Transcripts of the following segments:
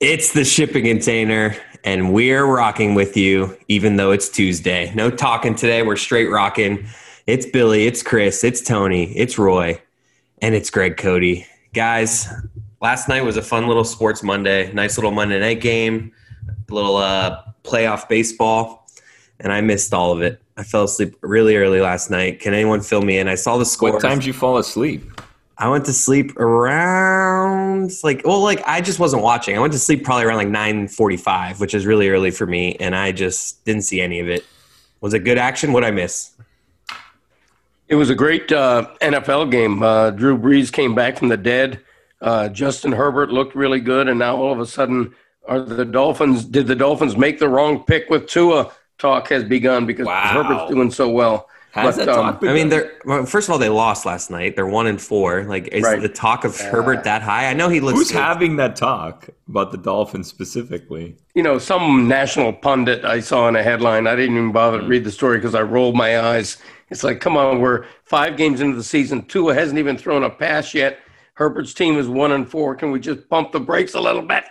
It's the shipping container, and we're rocking with you, even though it's Tuesday. No talking today. We're straight rocking. It's Billy, it's Chris, it's Tony, it's Roy, and it's Greg Cody. Guys, last night was a fun little sports Monday. Nice little Monday night game, a little playoff baseball, and I missed all of it. I fell asleep really early last night. Can anyone fill me in? I saw the score. What time did you fall asleep? I went to sleep around I just wasn't watching. I went to sleep probably around 9:45, which is really early for me, and I just didn't see any of it. Was it good action? What'd I miss? It was a great NFL game. Drew Brees came back from the dead. Justin Herbert looked really good, and now all of a sudden, did the Dolphins make the wrong pick with Tua? Talk has begun because Herbert's doing so well. Has that talk begun? I mean, first of all, they lost last night. They're 1-4. Is the talk of Herbert that high? I know he looks. Who's good. having that talk about the Dolphins specifically? Some national pundit I saw in a headline. I didn't even bother to read the story because I rolled my eyes. It's like, come on, we're 5 games into the season. Tua hasn't even thrown a pass yet. Herbert's team is 1-4. Can we just pump the brakes a little bit?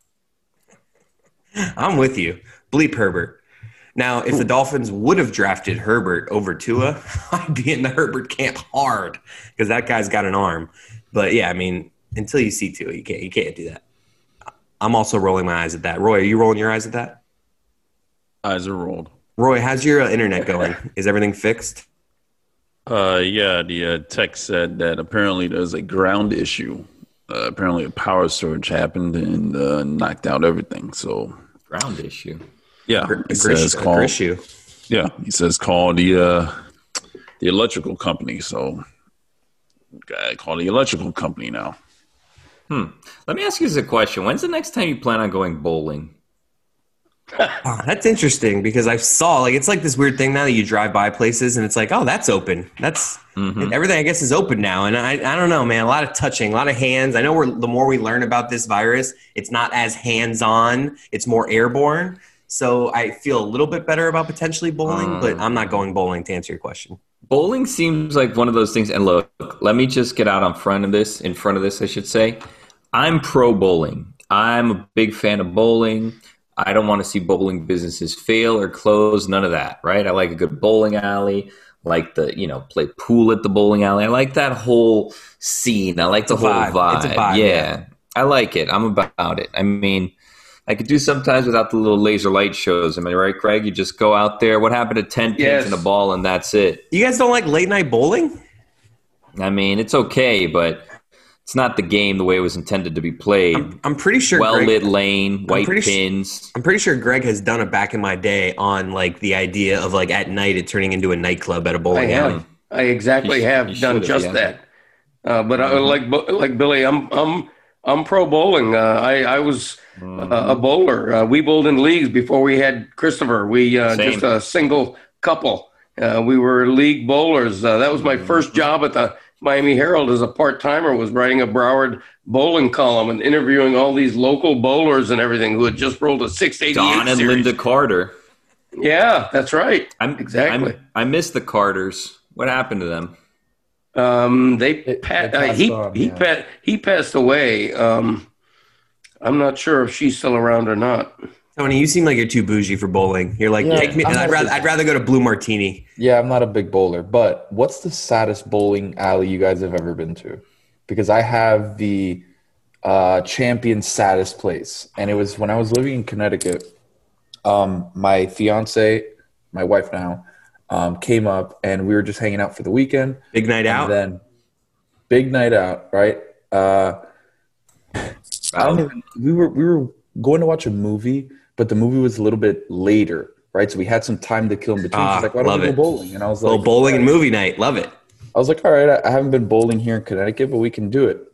I'm with you. Bleep Herbert. Now, if the Dolphins would have drafted Herbert over Tua, I'd be in the Herbert camp hard because that guy's got an arm. But, yeah, I mean, until you see Tua, you can't do that. I'm also rolling my eyes at that. Roy, are you rolling your eyes at that? Eyes are rolled. Roy, how's your internet going? Is everything fixed? Yeah, the text said that apparently there's a ground issue. Apparently a power surge happened and knocked out everything. So ground issue. Yeah, he says call the electrical company. So call the electrical company now. Let me ask you a question. When's the next time you plan on going bowling? Oh, that's interesting because I saw it's like this weird thing now that you drive by places and it's like, oh, that's open. That's everything I guess is open now. And I don't know, man, a lot of touching, a lot of hands. I know the more we learn about this virus, it's not as hands-on, it's more airborne. So I feel a little bit better about potentially bowling, but I'm not going bowling to answer your question. Bowling seems like one of those things. And look, let me just get out in front of this, I should say. I'm pro bowling. I'm a big fan of bowling. I don't want to see bowling businesses fail or close, none of that, right? I like a good bowling alley, like play pool at the bowling alley. I like that whole scene. I like the whole vibe. It's a vibe. Yeah, I like it. I'm about it. I mean, I could do sometimes without the little laser light shows. Am I right, Craig? You just go out there. What happened to 10 pins and a ball and that's it? You guys don't like late night bowling? I mean, it's okay, but it's not the game the way it was intended to be played. I'm pretty sure well-lit lane, white pins. I'm pretty sure Greg has done it back in my day on the idea of at night it turning into a nightclub at a bowling alley. I exactly have done just that. But like Billy, I'm pro bowling. I was a bowler. We bowled in leagues before we had Christopher. We just a single couple. We were league bowlers. That was my first job at the Miami Herald as a part-timer, was writing a Broward bowling column and interviewing all these local bowlers and everything who had just rolled a 688 Don and series. Linda Carter. Yeah, that's right. Exactly. I miss the Carters. What happened to them? He passed away. I'm not sure if she's still around or not. Tony, you seem like you're too bougie for bowling. You're take me. I'd rather go to Blue Martini. Yeah, I'm not a big bowler, but what's the saddest bowling alley you guys have ever been to? Because I have the champion saddest place, and it was when I was living in Connecticut. My fiance, my wife now, came up, and we were just hanging out for the weekend. Big night out. Big night out, right? We were going to watch a movie. But the movie was a little bit later, right? So we had some time to kill in between. She's like, why don't we go bowling? And I was like, little bowling and movie night. Love it. I was like, all right, I haven't been bowling here in Connecticut, but we can do it.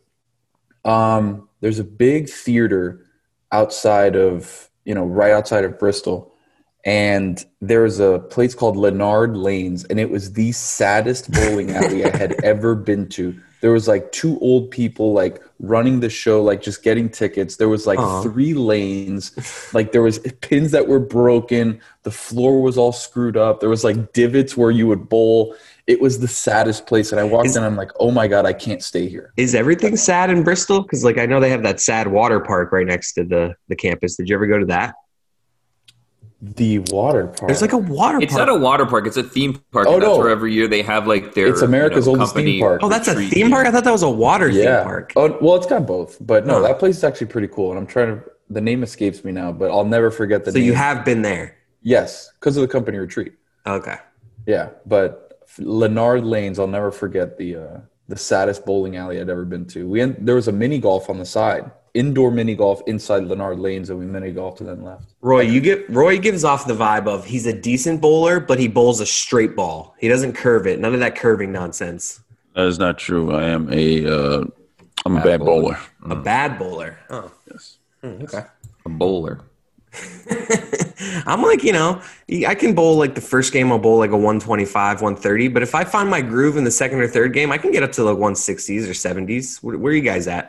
There's a big theater outside of, right outside of Bristol. and there was a place called Leonard Lanes, and it was the saddest bowling alley I had ever been to. There was like two old people like running the show, like just getting tickets. There was like 3 lanes. Like there was pins that were broken. The floor was all screwed up. There was like divots where you would bowl. It was the saddest place. And I walked in, I'm like, oh my God, I can't stay here. Is everything sad in Bristol? Because like I know they have that sad water park right next to the campus. Did you ever go to that? The water park. There's like a water park. It's not a water park. It's a theme park. Oh, that's where every year they have like their. It's America's oldest theme park. Oh, that's a theme park? I thought that was a water theme park. Oh, well, it's got both. But no, that place is actually pretty cool. And I'm trying to, the name escapes me now, but I'll never forget the name. So you have been there? Yes, because of the company retreat. Okay. Yeah, but Leonard Lanes, I'll never forget the saddest bowling alley I'd ever been to. There was a mini golf on the side. Indoor mini golf inside Leonard Lanes, and we mini golfed and then left. Roy gives off the vibe of he's a decent bowler, but he bowls a straight ball. He doesn't curve it. None of that curving nonsense. That is not true. I am I'm a bad bowler. A bad bowler. Oh, yes. Okay. A bowler. I'm like, I can bowl like the first game. I'll bowl like a 125, 130. But if I find my groove in the second or third game, I can get up to like 160s or 70s. Where are you guys at?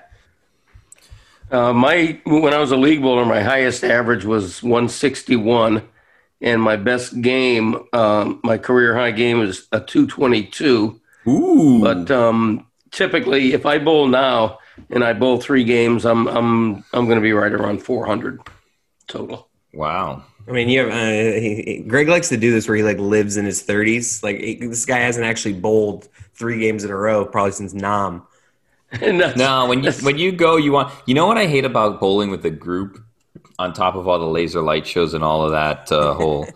When I was a league bowler, my highest average was 161, and my best game, my career high game, is a 222. Ooh! But typically, if I bowl now and I bowl 3 games, I'm going to be right around 400 total. Wow! I mean, Greg likes to do this where he like lives in his 30s. Like this guy hasn't actually bowled 3 games in a row probably since Nam. No, when you go, you know what I hate about bowling with a group, on top of all the laser light shows and all of that whole,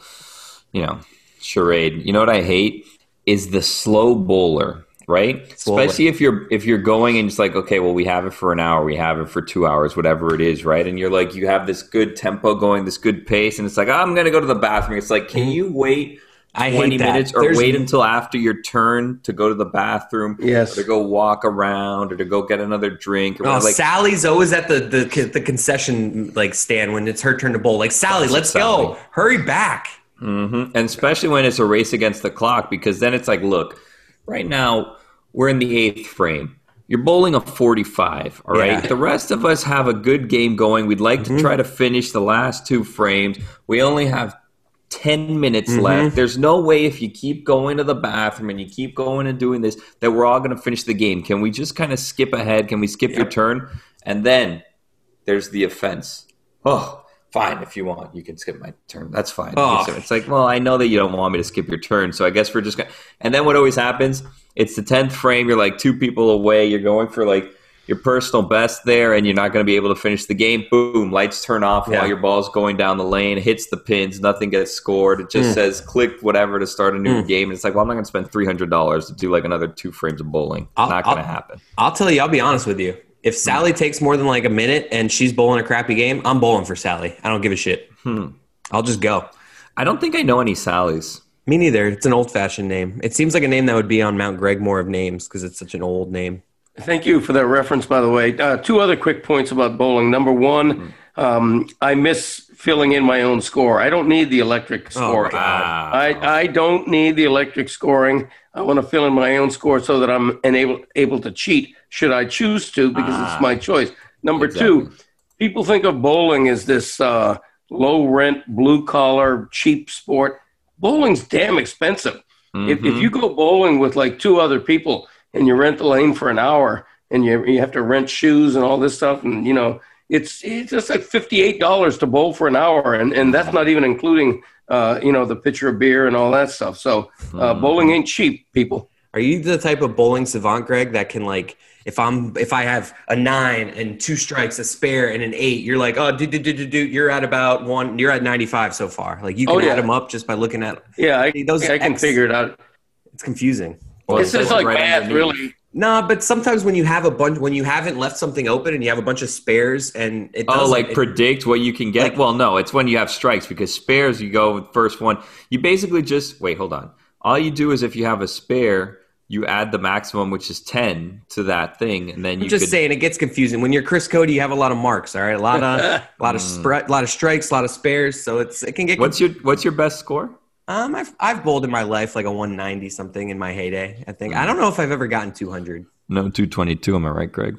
charade. You know what I hate is the slow bowler, right? Slowly. Especially if you're going and it's like, okay, well, we have it for an hour, we have it for 2 hours, whatever it is, right? And you're like, you have this good tempo going, this good pace, and it's like, I'm gonna go to the bathroom. It's like, can you wait 20 minutes or wait until after your turn to go to the bathroom, or to go walk around, or to go get another drink? Or Sally's always at the concession like stand when it's her turn to bowl. Like, Sally, let's go. Hurry back. Mm-hmm. And especially when it's a race against the clock, because then it's like, look, right now we're in the 8th frame. You're bowling a 45, all right? The rest of us have a good game going. We'd like to try to finish the last 2 frames. We only have 10 minutes left. There's no way if you keep going to the bathroom and you keep going and doing this that we're all going to finish the game. Can we just kind of skip ahead? Can we skip your turn? And then there's the offense. Oh, fine. If you want, you can skip my turn. That's fine. Oh. It's like, well, I know that you don't want me to skip your turn, so I guess we're just going to. And then what always happens, it's the 10th frame. You're like 2 people away. You're going for like your personal best there, and you're not going to be able to finish the game. Boom, lights turn off while your ball's going down the lane, hits the pins, nothing gets scored. It just says click whatever to start a new game. And it's like, well, I'm not going to spend $300 to do like another 2 frames of bowling. Not going to happen. I'll tell you, I'll be honest with you. If Sally takes more than like a minute and she's bowling a crappy game, I'm bowling for Sally. I don't give a shit. I'll just go. I don't think I know any Sallys. Me neither. It's an old-fashioned name. It seems like a name that would be on Mount Gregmore of names because it's such an old name. Thank you for that reference, by the way. 2 other quick points about bowling. Number 1, I miss filling in my own score. I don't need the electric scoring. I don't need the electric scoring. I want to fill in my own score so that I'm able to cheat should I choose to, because it's my choice. Number 2, people think of bowling as this low-rent, blue-collar, cheap sport. Bowling's damn expensive. If you go bowling with like 2 other people and you rent the lane for an hour and you have to rent shoes and all this stuff, and it's just like $58 to bowl for an hour, and that's not even including the pitcher of beer and all that stuff. So bowling ain't cheap, people. Are you the type of bowling savant, Greg, that can like if I have a 9 and 2 strikes, a spare and an 8, you're like, oh, you're at about 1, you're at 95 so far. Like you can add them up just by looking at. Yeah, I can figure it out. It's confusing. Well, it's just like math, really. No, but sometimes when you have when you haven't left something open and you have a bunch of spares and it doesn't. Predict what you can get? Well, no, it's when you have strikes, because spares, you go with first one. You basically just, wait, hold on. All you do is if you have a spare, you add the maximum, which is 10, to that thing, and then I'm just saying it gets confusing. When you're Chris Cody, you have a lot of marks. All right, a lot of strikes, a lot of spares. So it can get. What's your best score? I've bowled in my life like a 190 something in my heyday. I think I don't know if I've ever gotten 200. No, 222. Am I right, Greg?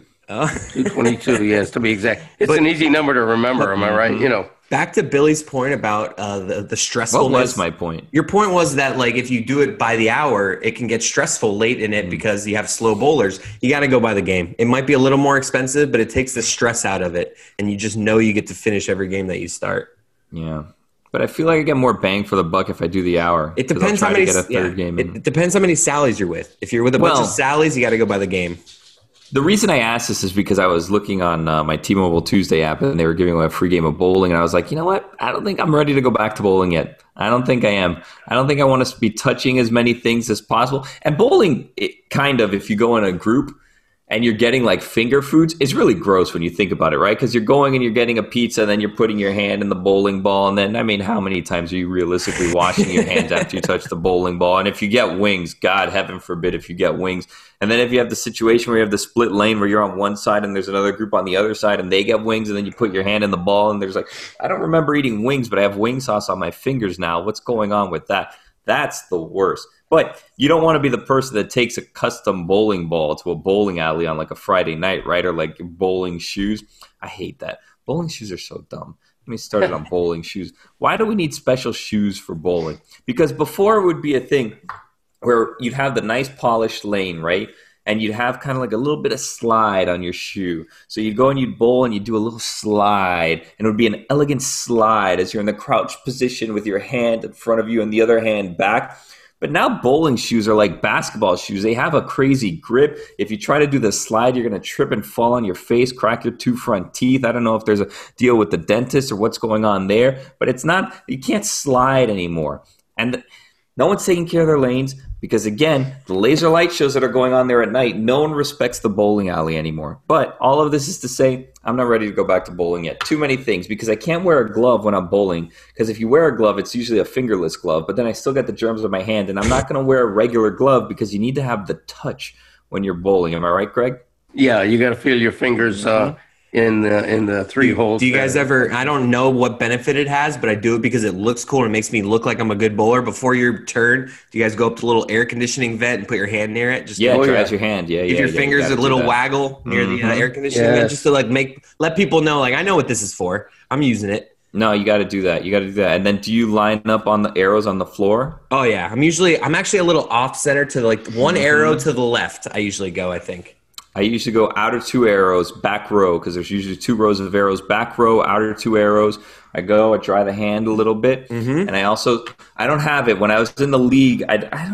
222. Yes, to be exact. It's an easy number to remember. Am I right? You know. Back to Billy's point about the stressfulness. What was my point? Your point was that like if you do it by the hour, it can get stressful late in it because you have slow bowlers. You got to go by the game. It might be a little more expensive, but it takes the stress out of it, and you just know you get to finish every game that you start. Yeah, but I feel like I get more bang for the buck if I do the hour. It depends how many. It depends how many Sallies you're with. If you're with a bunch of Sallies, you got to go by the game. The reason I asked this is because I was looking on my T-Mobile Tuesday app, and they were giving away a free game of bowling, and I was like, you know what? I don't think I'm ready to go back to bowling yet. I don't think I am. I don't think I want to be touching as many things as possible. And bowling, if you go in a group and you're getting like finger foods, it's really gross when you think about it, right? Because you're going and you're getting a pizza, and then you're putting your hand in the bowling ball, and then, I mean, how many times are you realistically washing your hands after you touch the bowling ball? And if you get wings, God, heaven forbid if you get wings. And then if you have the situation where you have the split lane where you're on one side and there's another group on the other side and they get wings, and then you put your hand in the ball and there's like, I don't remember eating wings, but I have wing sauce on my fingers now. What's going on with that? That's the worst. But you don't want to be the person that takes a custom bowling ball to a bowling alley on like a Friday night, right? Or like bowling shoes. I hate that. Bowling shoes are so dumb. Let me start on bowling shoes. Why do we need special shoes for bowling? Because before it would be a thing where you'd have the nice polished lane, right? And you'd have kind of like a little bit of slide on your shoe. So you'd go and you'd bowl and you'd do a little slide. And it would be an elegant slide as you're in the crouch position with your hand in front of you and the other hand back. But now bowling shoes are like basketball shoes. They have a crazy grip. If you try to do the slide, you're going to trip and fall on your face, crack your 2 front teeth. I don't know if there's a deal with the dentist or what's going on there. But it's not, you can't slide anymore. And no one's taking care of their lanes because, again, the laser light shows that are going on there at night, no one respects the bowling alley anymore. But all of this is to say, I'm not ready to go back to bowling yet. Too many things, because I can't wear a glove when I'm bowling, because if you wear a glove, it's usually a fingerless glove, but then I still get the germs on my hand, and I'm not going to wear a regular glove because you need to have the touch when you're bowling. Am I right, Greg? Yeah, you got to feel your fingers in the 3 holes. Do you guys ever, I don't know what benefit it has, but I do it because it looks cool and it makes me look like I'm a good bowler. Before your turn, do you guys go up to the little air conditioning vent and put your hand near it? It dries your hand. Give your fingers a little waggle near the air conditioning vent, just to like let people know, like, I know what this is for. I'm using it. No, you got to do that. And then do you line up on the arrows on the floor? Oh yeah. I'm actually a little off center to like one arrow to the left. I usually go, I think. I usually go outer 2 arrows, back row, because there's usually 2 rows of arrows, back row, outer 2 arrows. I dry the hand a little bit, and I don't have it. When I was in the league,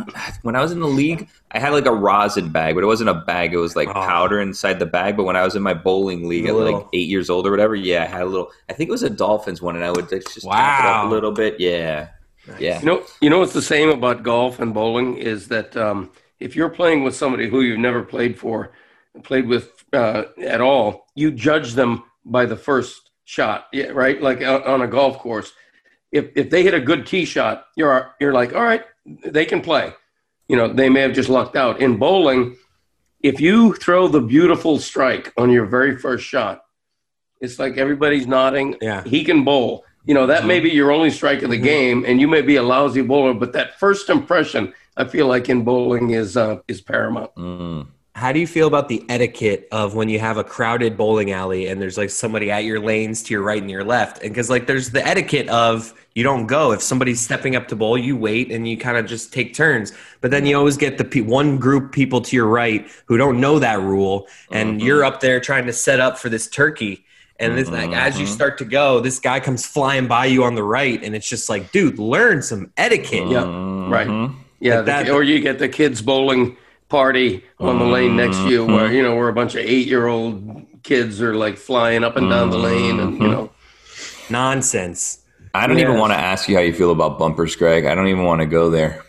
I had like a rosin bag, but it wasn't a bag. It was like powder inside the bag. But when I was in my bowling league at like 8 years old or whatever, I had a little, I think it was a Dolphins one, and I would just tap it up a little bit. Yeah. Nice. Yeah. You know what's the same about golf and bowling is that if you're playing with somebody who you've never played with at all, you judge them by the first shot, right? Like on a golf course, if they hit a good tee shot, you're like, all right, they can play. They may have just lucked out. In bowling, if you throw the beautiful strike on your very first shot, it's like everybody's nodding. Yeah, he can bowl. That may be your only strike of the game, and you may be a lousy bowler, but that first impression, I feel like in bowling is paramount. How do you feel about the etiquette of when you have a crowded bowling alley and there's like somebody at your lanes to your right and your left? And because like there's the etiquette of you don't go. If somebody's stepping up to bowl, you wait and you kind of just take turns. But then you always get the one group people to your right who don't know that rule, and you're up there trying to set up for this turkey. And this, like, as you start to go, this guy comes flying by you on the right, and it's just like, dude, learn some etiquette. Yeah, right. Yeah, like or you get the kids bowling party on the lane next to you where a bunch of 8-year-old kids are like flying up and down the lane and nonsense. I don't even want to ask you how you feel about bumpers, Greg. I don't even want to go there.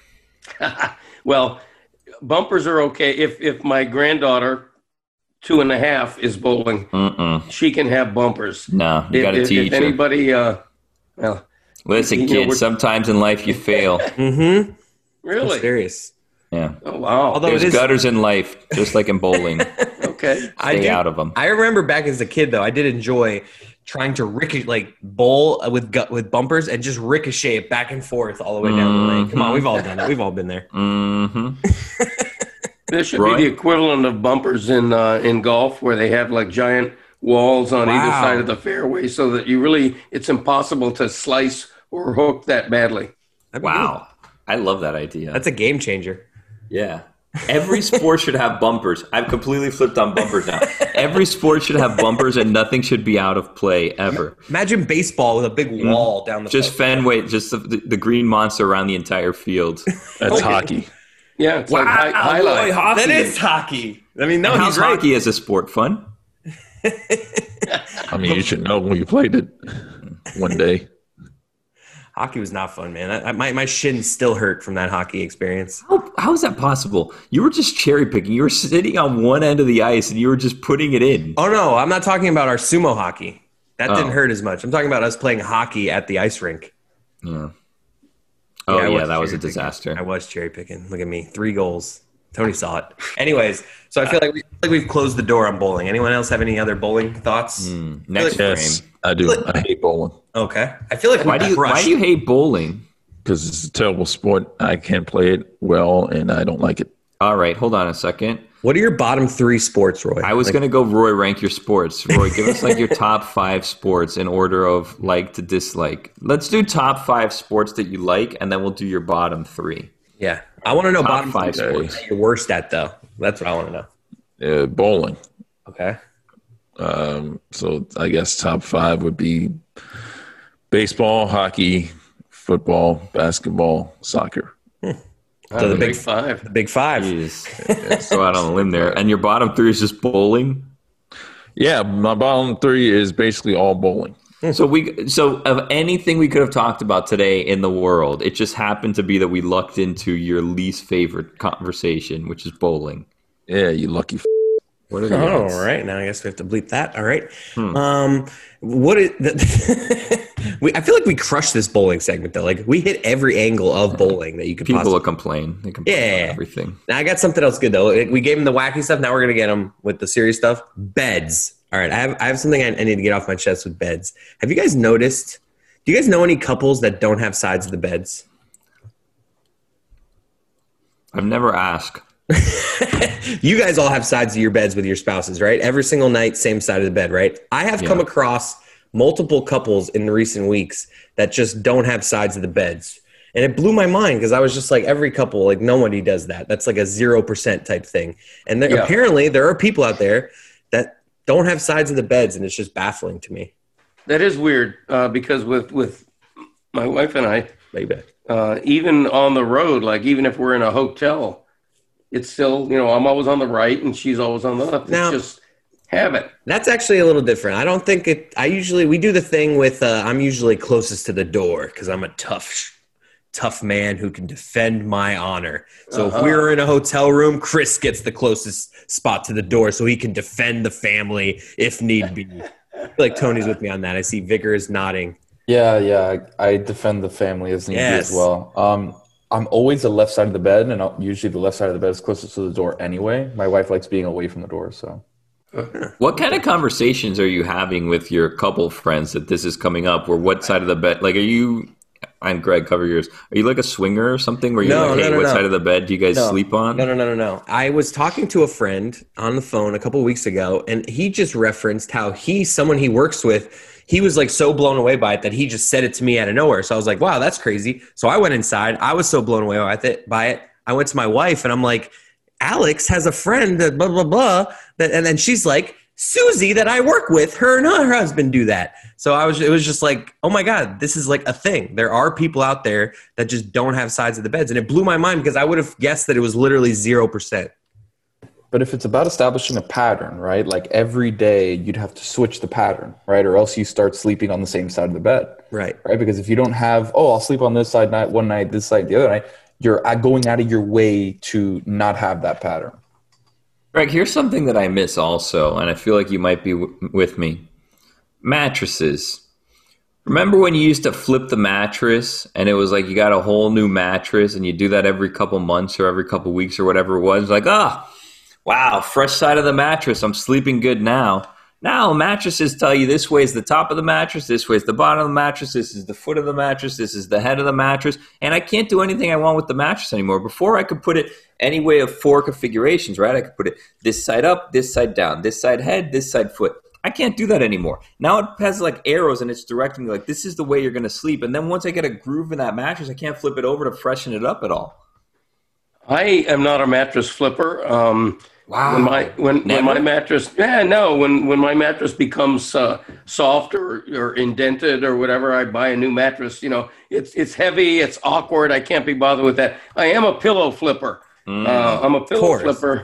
Well, bumpers are okay. If my granddaughter 2.5 is bowling, she can have bumpers. No, you got to teach if anybody listen, kids, sometimes in life you fail. Really? I'm serious. Yeah. Oh, wow. Although There's gutters in life, just like in bowling. Okay. Stay out of them. I remember back as a kid, though, I did enjoy trying to bowl with bumpers and just ricochet it back and forth all the way down the lane. Come on, we've all done it. We've all been there. Mm-hmm. There should Roy? be the equivalent of bumpers in golf, where they have like giant walls on either Wow. side of the fairway, so that it's impossible to slice or hook that badly. That'd be Wow. I love that idea. good. That's a game changer. Yeah. Every sport should have bumpers. I've completely flipped on bumpers now. Every sport should have bumpers and nothing should be out of play ever. Imagine baseball with a big wall down the Just Fenway, just the green monster around the entire field. That's hockey. Yeah, it's like highlight. Roy, hockey. That is hockey. I mean, no, How's he's right. hockey as a sport? Fun? I mean, you should know when you played it one day. Hockey was not fun, man. My shins still hurt from that hockey experience. How is that possible? You were just cherry picking. You were sitting on one end of the ice and you were just putting it in. Oh, no, I'm not talking about our sumo hockey. That didn't Oh. hurt as much. I'm talking about us playing hockey at the ice rink. Yeah. I Oh, yeah, was that was a cherry-picking. disaster. I was cherry picking. Look at me. 3 goals. Tony saw it. Anyways, so I feel like we've closed the door on bowling. Anyone else have any other bowling thoughts? Next Yes, frame. I do. I hate bowling Okay. I feel like Why do you hate bowling? because it's a terrible sport. I can't play it well, and I don't like it. All right, hold on a second. What are your bottom 3 sports, Roy? I was going to go, Roy, rank your sports. Roy, give us like your top 5 sports in order of like to dislike. Let's do top 5 sports that you like, and then we'll do your bottom 3. Yeah. I want to know Top bottom 5 5 sports sports. that you're worst at, though. That's what I want to know. Bowling. Okay. So I guess top 5 would be baseball, hockey, football, basketball, soccer. So the big Big five. The big 5. Jeez. Go out on a limb there. And your bottom 3 is just bowling? Yeah, my bottom 3 is basically all bowling. So of anything we could have talked about today in the world, it just happened to be that we lucked into your least favorite conversation, which is bowling. Yeah, you lucky. What are the Oh, odds? all right. Now I guess we have to bleep that. All right. What is I feel like we crushed this bowling segment though. Like we hit every angle of bowling that you could People will possibly. complain. They complain Yeah. about everything. Now I got something else good though. We gave him the wacky stuff. Now we're gonna get him with the serious stuff. Beds. All right. I have something I need to get off my chest with beds. Have you guys noticed? Do you guys know any couples that don't have sides of the beds? I've never asked. You guys all have sides of your beds with your spouses, right? Every single night, same side of the bed, right? I have come across multiple couples in the recent weeks that just don't have sides of the beds. And it blew my mind because I was just like, every couple, like nobody does that. That's like a 0% type thing. And apparently there are people out there that don't have sides of the beds, and it's just baffling to me. That is weird because with my wife and I, Maybe. even on the road, like even if we're in a hotel, it's still, I'm always on the right and she's always on the left. Now- It's just habit. That's actually a little different. I don't think we do the thing with, I'm usually closest to the door because I'm a tough man who can defend my honor. So if we're in a hotel room, Chris gets the closest spot to the door so he can defend the family if need be. I feel like Tony's with me on that. I see Vigor is nodding. Yeah, I defend the family as needy Yes. as well. I'm always the left side of the bed, and usually the left side of the bed is closest to the door anyway. My wife likes being away from the door, so. What kind of conversations are you having with your couple friends that this is coming up? Or what side of the bed? Like, I'm Greg, cover yours. Are you like a swinger or something where you're what side of the bed do you guys sleep on? No. I was talking to a friend on the phone a couple weeks ago, and he just referenced how someone he works with, he was like so blown away by it that he just said it to me out of nowhere. So I was like, wow, that's crazy. So I went inside. I was so blown away by it. I went to my wife and I'm like, Alex has a friend that blah, blah, blah. And then she's like, Susie that I work with, her and her husband do that. So it was just like, oh my God, this is like a thing. There are people out there that just don't have sides of the beds. And it blew my mind because I would have guessed that it was literally 0%. But if it's about establishing a pattern, right? Like every day you'd have to switch the pattern, right? Or else you start sleeping on the same side of the bed. Right. Right? Because if you don't have, I'll sleep on this side one night, this side the other night, you're going out of your way to not have that pattern. Greg, here's something that I miss also, and I feel like you might be with me. Mattresses. Remember when you used to flip the mattress and it was like you got a whole new mattress and you do that every couple months or every couple weeks or whatever it was? Like, wow, fresh side of the mattress. I'm sleeping good now. Now mattresses tell you this way is the top of the mattress, this way is the bottom of the mattress, this is the foot of the mattress, this is the head of the mattress, and I can't do anything I want with the mattress anymore. Before I could put it any way of 4 configurations, right? I could put it this side up, this side down, this side head, this side foot. I can't do that anymore. Now it has like arrows and it's directing me like this is the way you're going to sleep. And then once I get a groove in that mattress, I can't flip it over to freshen it up at all. I am not a mattress flipper. Wow. When my mattress, when my mattress becomes soft or indented or whatever, I buy a new mattress. It's heavy, it's awkward. I can't be bothered with that. I am a pillow flipper. I'm a pillow flipper,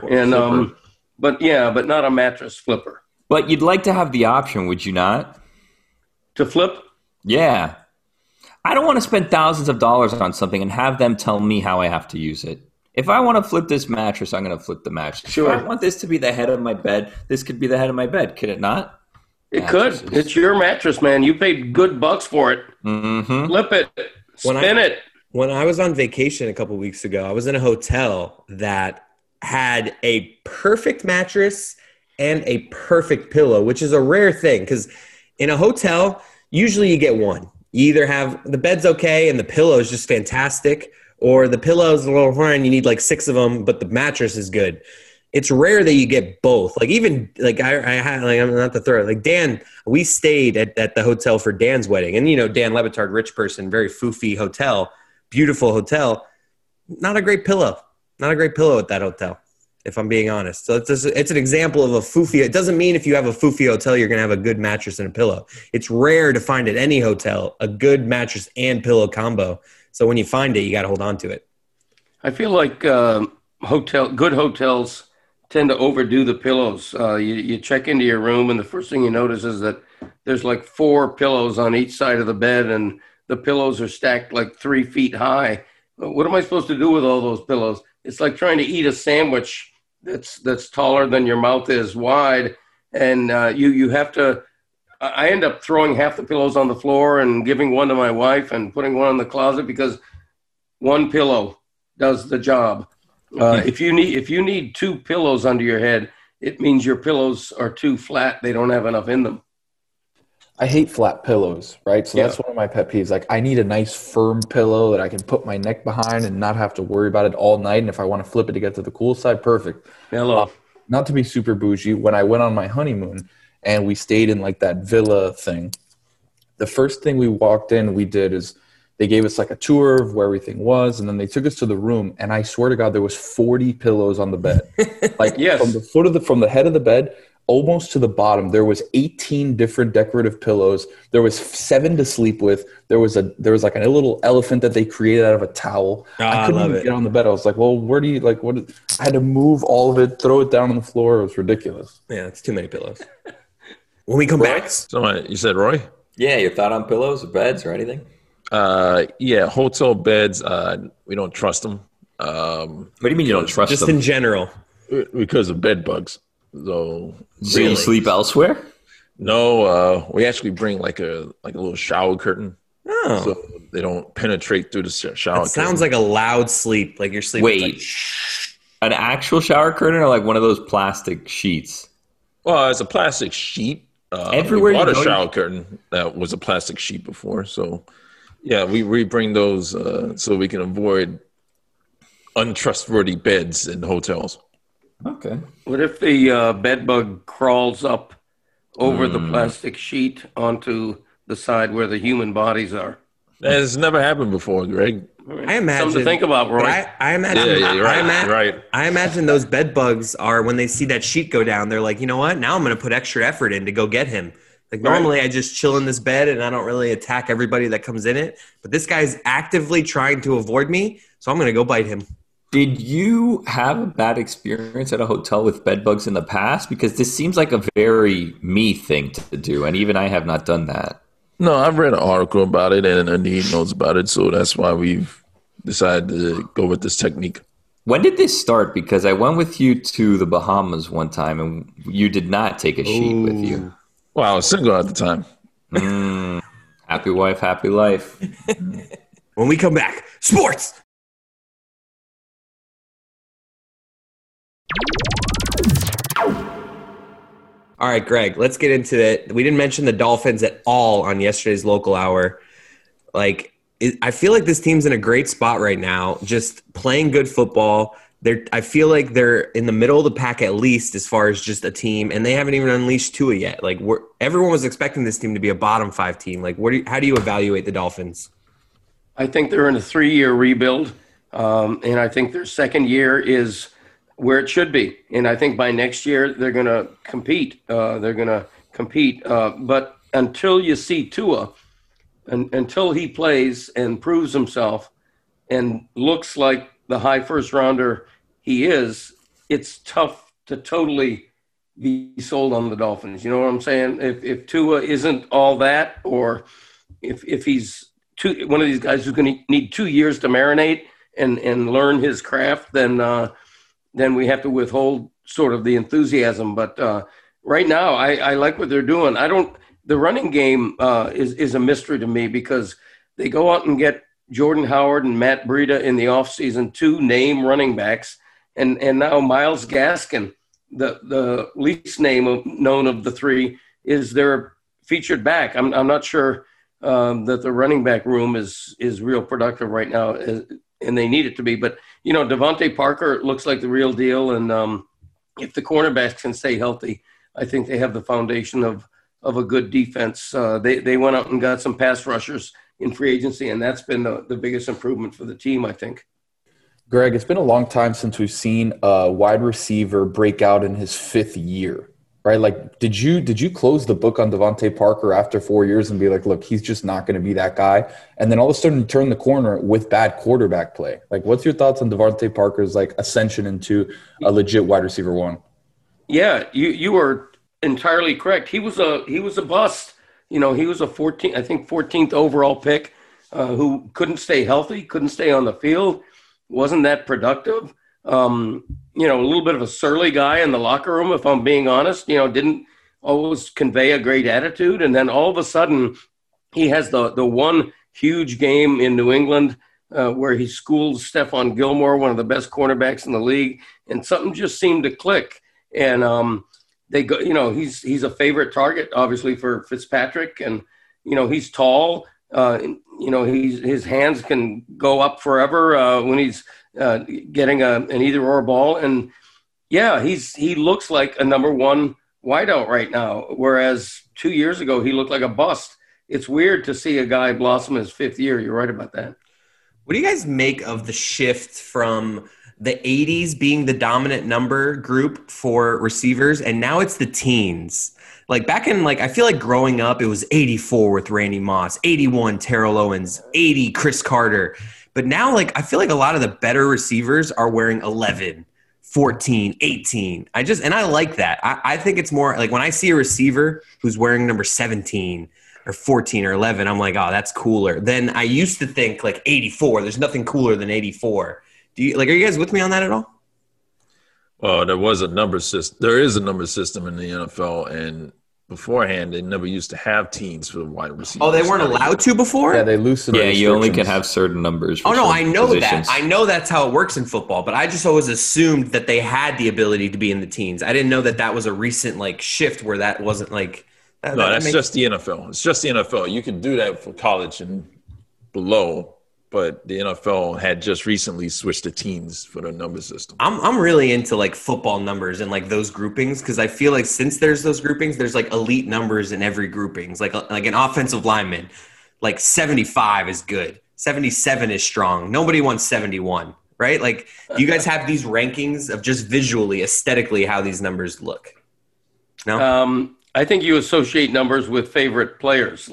but not a mattress flipper. But you'd like to have the option, would you not? To flip? Yeah. I don't want to spend thousands of dollars on something and have them tell me how I have to use it. If I want to flip this mattress, I'm going to flip the mattress. Sure. If I want this to be the head of my bed, this could be the head of my bed. Could it not? It could. It's your mattress, man. You paid good bucks for it. Mm-hmm. Flip it. Spin it. When I was on vacation a couple weeks ago, I was in a hotel that had a perfect mattress and a perfect pillow, which is a rare thing because in a hotel, usually you get one. You either have the bed's okay and the pillow is just fantastic, or the pillow's a little hard and you need like 6 of them, but the mattress is good. It's rare that you get both. Like even like I had like I'm not to throw it. Like Dan, we stayed at the hotel for Dan's wedding, and Dan Le Batard, rich person, very foofy hotel, beautiful hotel. Not a great pillow at that hotel, if I'm being honest. So it's an example of a foofy. It doesn't mean if you have a foofy hotel you're gonna have a good mattress and a pillow. It's rare to find at any hotel a good mattress and pillow combo. So when you find it, you got to hold on to it. I feel like good hotels tend to overdo the pillows. You check into your room, and the first thing you notice is that there's like 4 pillows on each side of the bed, and the pillows are stacked like 3 feet high. What am I supposed to do with all those pillows? It's like trying to eat a sandwich that's taller than your mouth is wide, and you have to. I end up throwing half the pillows on the floor and giving one to my wife and putting one in the closet because one pillow does the job. If you need 2 pillows under your head, it means your pillows are too flat. They don't have enough in them. I hate flat pillows, right? So that's one of my pet peeves. Like I need a nice firm pillow that I can put my neck behind and not have to worry about it all night. And if I want to flip it to get to the cool side, perfect. Hello. Not to be super bougie, when I went on my honeymoon and we stayed in like that villa thing, the first thing we walked in, we did is they gave us like a tour of where everything was, and then they took us to the room, and I swear to God, there was 40 pillows on the bed. Like from the head of the bed almost to the bottom, there was 18 different decorative pillows. There was 7 to sleep with. There was like a little elephant that they created out of a towel. I couldn't even get on the bed. I was like, well, where do you like what? I had to move all of it, throw it down on the floor. It was ridiculous. Yeah, it's too many pillows. When we come back, So you said Roy? Yeah, your thought on pillows or beds or anything? Yeah, hotel beds. We don't trust them. What do you mean you don't trust just them? in general? Because of bed bugs. So you sleep elsewhere? No, we actually bring like a little shower curtain. Oh, so they don't penetrate through the shower. That sounds like a loud sleep. Like you're sleeping. Wait, an actual shower curtain or like one of those plastic sheets? Well, it's a plastic sheet. Everywhere we bought you a go, shower curtain that was a plastic sheet before. So yeah, we bring those so we can avoid untrustworthy beds in hotels. Okay. What if the bed bug crawls up over the plastic sheet onto the side where the human bodies are? That has never happened before, Greg. I imagine something to think about, Roy. I imagine. Yeah, you're right. I imagine those bed bugs are when they see that sheet go down, they're like, you know what? Now I'm going to put extra effort in to go get him. Like normally I just chill in this bed and I don't really attack everybody that comes in it. But this guy's actively trying to avoid me, so I'm going to go bite him. Did you have a bad experience at a hotel with bed bugs in the past? Because this seems like a very me thing to do, and even I have not done that. No, I've read an article about it, and Anid knows about it, so that's why we've decided to go with this technique. When did this start? Because I went with you to the Bahamas one time, and you did not take a sheet with you. Well, I was single at the time. Happens Happy wife, happy life. When we come back, sports. All right, Greg, let's get into it. We didn't mention the Dolphins at all on yesterday's local hour. Like, I feel like this team's in a great spot right now, just playing good football. I feel like they're in the middle of the pack at least as far as just a team, and they haven't even unleashed Tua yet. Like, everyone was expecting this team to be a bottom 5 team. Like, how do you evaluate the Dolphins? I think they're in a 3-year rebuild, and I think their second year is where it should be. And I think by next year they're going to compete. But until you see Tua, until he plays and proves himself and looks like the high first rounder he is, it's tough to totally be sold on the Dolphins. You know what I'm saying? If Tua isn't all that, or if he's one of these guys who's going to need 2 years to marinate and learn his craft, then we have to withhold sort of the enthusiasm. But right now, I like what they're doing. The running game is a mystery to me, because they go out and get Jordan Howard and Matt Breida in the offseason, 2 name running backs, and now Myles Gaskin, the least known of the 3, is their featured back. I'm not sure that the running back room is real productive right now, and they need it to be. But, Devontae Parker looks like the real deal, and if the cornerbacks can stay healthy, I think they have the foundation of a good defense. They went out and got some pass rushers in free agency, and that's been the biggest improvement for the team, I think. Greg, it's been a long time since we've seen a wide receiver break out in his 5th year, right? Like, did you close the book on Devontae Parker after 4 years and be like, look, he's just not going to be that guy? And then all of a sudden turn the corner with bad quarterback play. Like, what's your thoughts on Devontae Parker's like ascension into a legit wide receiver 1? Yeah, you were entirely correct. He was a bust. He was a 14th overall pick who couldn't stay healthy, couldn't stay on the field, wasn't that productive. A little bit of a surly guy in the locker room, if I'm being honest. Didn't always convey a great attitude, and then all of a sudden, he has the one huge game in New England where he schooled Stephon Gilmore, one of the best cornerbacks in the league, and something just seemed to click. And they go, he's a favorite target, obviously, for Fitzpatrick, and he's tall. His hands can go up forever when he's getting an either-or ball, and he looks like a number 1 wideout right now, whereas 2 years ago he looked like a bust. It's weird to see a guy blossom his 5th year. You're right about that. What do you guys make of the shift from the 80s being the dominant number group for receivers, and now it's the teens? Like, back in, I feel like growing up, it was 84 with Randy Moss, 81 Terrell Owens, 80 Chris Carter. But now, I feel like a lot of the better receivers are wearing 11, 14, 18. I like that. I think it's more like when I see a receiver who's wearing number 17 or 14 or 11, I'm like, oh, that's cooler. Then I used to think 84. There's nothing cooler than 84. Are you guys with me on that at all? Well, there is a number system in the NFL, and beforehand they never used to have teams for the wide receivers. Oh, they weren't allowed to before? Yeah, they loosened. Yeah, you only can have certain numbers. Oh no, I know positions. That. I know that's how it works in football, but I just always assumed that they had the ability to be in the teens. I didn't know that was a recent shift where that wasn't that's just the NFL. It's just the NFL. You can do that for college and below. But the NFL had just recently switched to teams for the number system. I'm really into football numbers and those groupings, because I feel like since there's those groupings, there's elite numbers in every groupings. Like an offensive lineman, 75 is good, 77 is strong. Nobody wants 71, right? Do you guys have these rankings of just visually, aesthetically, how these numbers look? No, I think you associate numbers with favorite players,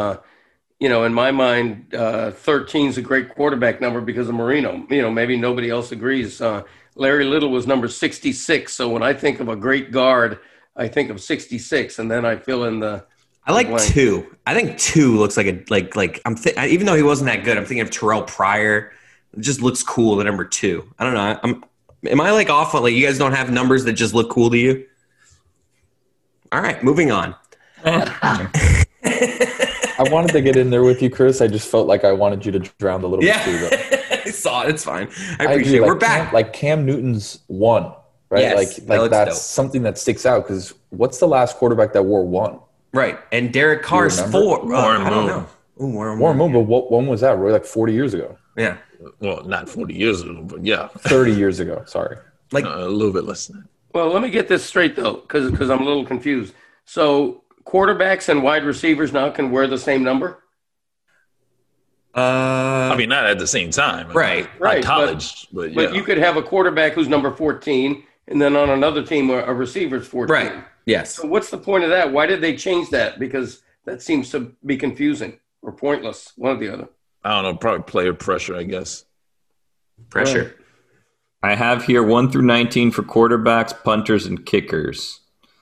in my mind, 13 is a great quarterback number because of Marino. Maybe nobody else agrees. Larry Little was number 66. So when I think of a great guard, I think of 66, and then I fill in the. I like blank. 2. I think 2 looks like even though he wasn't that good, I'm thinking of Terrell Pryor. It just looks cool. The number 2. I don't know. Am I off on you guys don't have numbers that just look cool to you? All right, moving on. I wanted to get in there with you, Chris. I just felt like I wanted you to drown a little bit too. Yeah, I saw it. It's fine. I agree. appreciate it. We're back. Cam Newton's one, right? Yes, like that's something that sticks out because what's the last quarterback that wore one? Right, and Derek Carr's 4. I don't know. Ooh, Warren Moon, but when was that? Roy? Like 40 years ago. Yeah. Well, not 40 years ago, but yeah. 30 years ago. Sorry. Like a little bit less than that. Well, let me get this straight, though, because I'm a little confused. So quarterbacks and wide receivers now can wear the same number? I mean, not at the same time. Right. Not college, but yeah. But you could have a quarterback who's number 14, and then on another team, a receiver's 14. Right. Yes. So what's the point of that? Why did they change that? Because that seems to be confusing or pointless, one or the other. I don't know, probably player pressure, I guess. Pressure. I have here 1 through 19 for quarterbacks, punters, and kickers.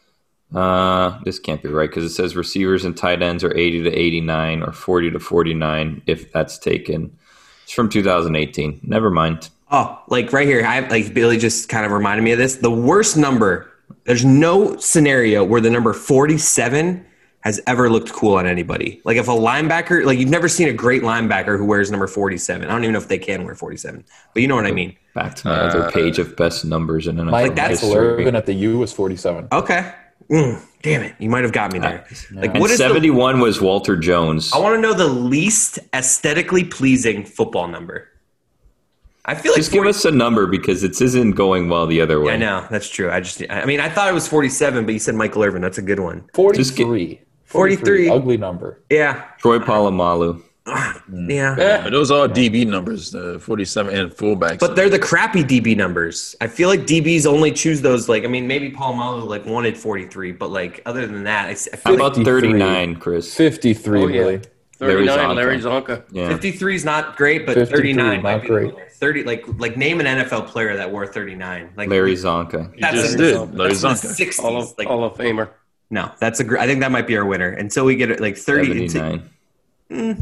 This can't be right because it says receivers and tight ends are 80 to 89 or 40 to 49 if that's taken. It's from 2018. Never mind. Oh, like right here, Billy just kind of reminded me of this. The worst number, there's no scenario where the number 47 has ever looked cool on anybody. Like if a linebacker, like you've never seen a great linebacker who wears number 47. I don't even know if they can wear 47, but you know what I mean. Back to my other page of best numbers in NFL Mike history. Irvin at the U was 47. Okay. Damn it. You might have got me there. Like, and 71 was Walter Jones. I want to know the least aesthetically pleasing football number. I feel like just give us a number because it isn't going well the other way. I know. That's true. I thought it was 47, but you said Michael Irvin. That's a good one. 43. 43. Ugly number. Yeah. Troy Polamalu. Yeah. Those are DB numbers, the 47 and fullbacks. But they're the crappy DB numbers. I feel like DBs only choose those. Like, I mean, maybe Paul Malu wanted 43, but like other than that, I feel how about like 39, Chris? 53, really. 39, Larry Zonka. Yeah. 53 is not great, but 39 might be great. 30, like name an NFL player that wore 39. Like Larry Zonka. You just did. Larry Zonka. 60s, Hall of Famer. No, that's I think that might be our winner. Until we get it like 30. 79. I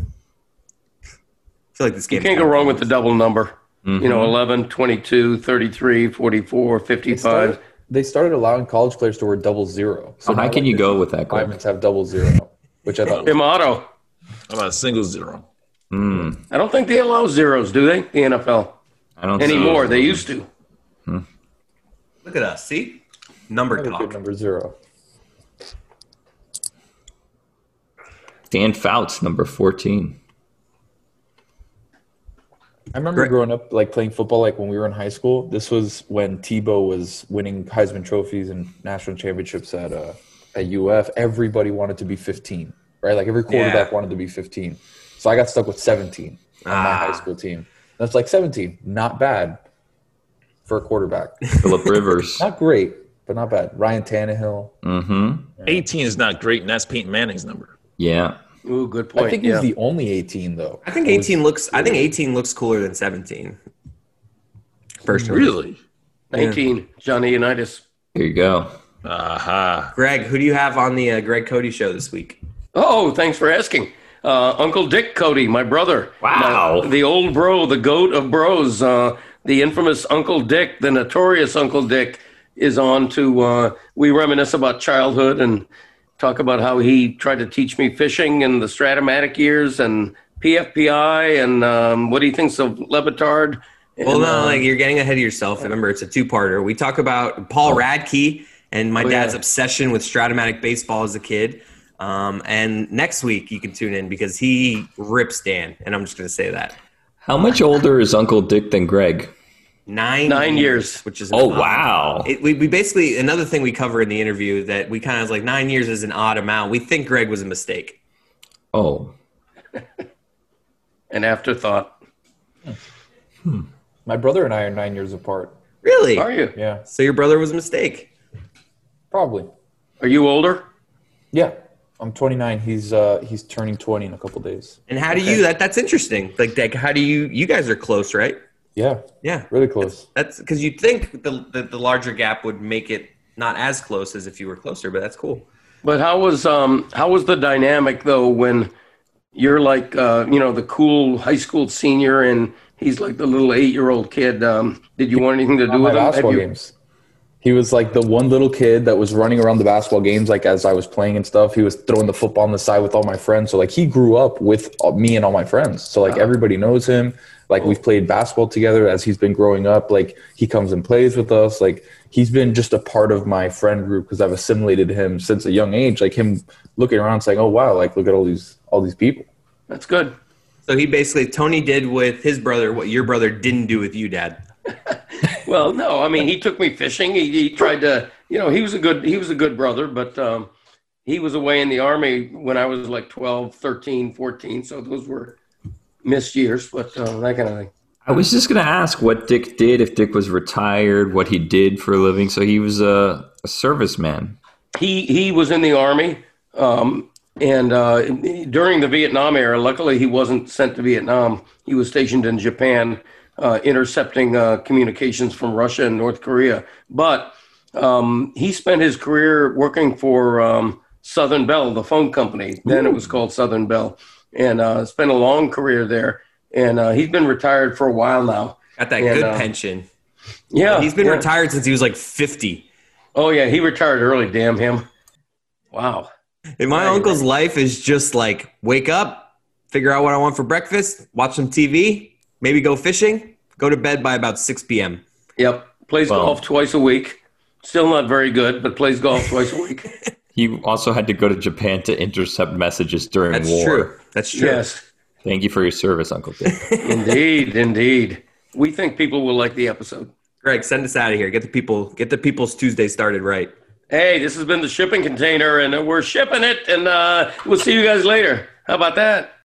feel like this game. You can't go wrong with the double number. Mm-hmm. 11, 22, 33, 44, 55. They started allowing college players to wear 00. So how can you go with that? Diamonds have 00, which I thought. Tim Otto. How about a single 0? I don't think they allow zeros, do they? The NFL. I don't anymore. They used to. Look at us. See, number talk. Number 0. Dan Fouts, number 14. I remember growing up, like playing football, like when we were in high school. This was when Tebow was winning Heisman trophies and national championships at UF. Everybody wanted to be 15, right? Like every quarterback wanted to be 15. So I got stuck with 17 on my high school team. That's like 17, not bad for a quarterback. Phillip Rivers, not great, but not bad. Ryan Tannehill. Mm-hmm. 18 is not great, and that's Peyton Manning's number. Yeah. Ooh, good point. I think he's the only 18 though. I think 18 looks cooler than 17. Personally. Really? 19, Johnny Unitas. Here you go. Aha. Greg, who do you have on the Greg Cody show this week? Oh, thanks for asking. Uncle Dick Cody, my brother. Wow. The old bro, the goat of bros, the infamous Uncle Dick, the notorious Uncle Dick is on to, we reminisce about childhood and talk about how he tried to teach me fishing in the Stratomatic years and PFPI and what he thinks of Le Batard. Well, no, like you're getting ahead of yourself. Remember, it's a two-parter. We talk about Paul Radke and my dad's obsession with Stratomatic baseball as a kid. And next week you can tune in because he rips Dan, and I'm just going to say that. How much older is Uncle Dick than Greg? 9 years, which is wow. We basically, another thing we cover in the interview that we kind of was like 9 years is an odd amount. We think Greg was a mistake. Oh, an afterthought. My brother and I are 9 years apart. Really? Are you? Yeah, So your brother was a mistake. probably. Are you older? Yeah, I'm 29. He's turning 20 in a couple days. And how do you? That's interesting. Like, how do you? You guys are close, right? Yeah, really close. That's because you'd think the larger gap would make it not as close as if you were closer, but that's cool. But how was the dynamic though when you're like the cool high school senior and he's like the little 8-year-old kid? Did you want anything to do with him? Basketball games. He was like the one little kid that was running around the basketball games, like as I was playing and stuff. He was throwing the football on the side with all my friends. So like he grew up with me and all my friends. So like everybody knows him. Like we've played basketball together as he's been growing up. Like he comes and plays with us. Like he's been just a part of my friend group because I've assimilated him since a young age. Like him looking around saying, "Oh wow, like look at all these people." That's good. So he basically, Tony did with his brother what your brother didn't do with you, Dad. Well, no, I mean, he took me fishing. He tried to, he was a good brother, but he was away in the Army when I was like 12, 13, 14. So those were missed years, but that kind of thing. I was just going to ask what Dick did, if Dick was retired, what he did for a living. So he was a serviceman. He was in the Army, and during the Vietnam era, luckily he wasn't sent to Vietnam. He was stationed in Japan, intercepting communications from Russia and North Korea. But he spent his career working for Southern Bell, the phone company. Then it was called Southern Bell, and spent a long career there. And he's been retired for a while now. Got that good pension. Yeah. He's been retired since he was like 50. Oh, yeah. He retired early. Damn him. Wow. And my uncle's life is just like wake up, figure out what I want for breakfast, watch some TV, maybe go fishing, go to bed by about 6 p.m. Yep. Plays golf twice a week. Still not very good, but plays golf twice a week. He also had to go to Japan to intercept messages during war. That's true. Yes. Thank you for your service, Uncle Dick. Indeed. We think people will like the episode. Greg, send us out of here. Get the People's Tuesday started right. Hey, this has been the Shipping Container, and we're shipping it, and we'll see you guys later. How about that?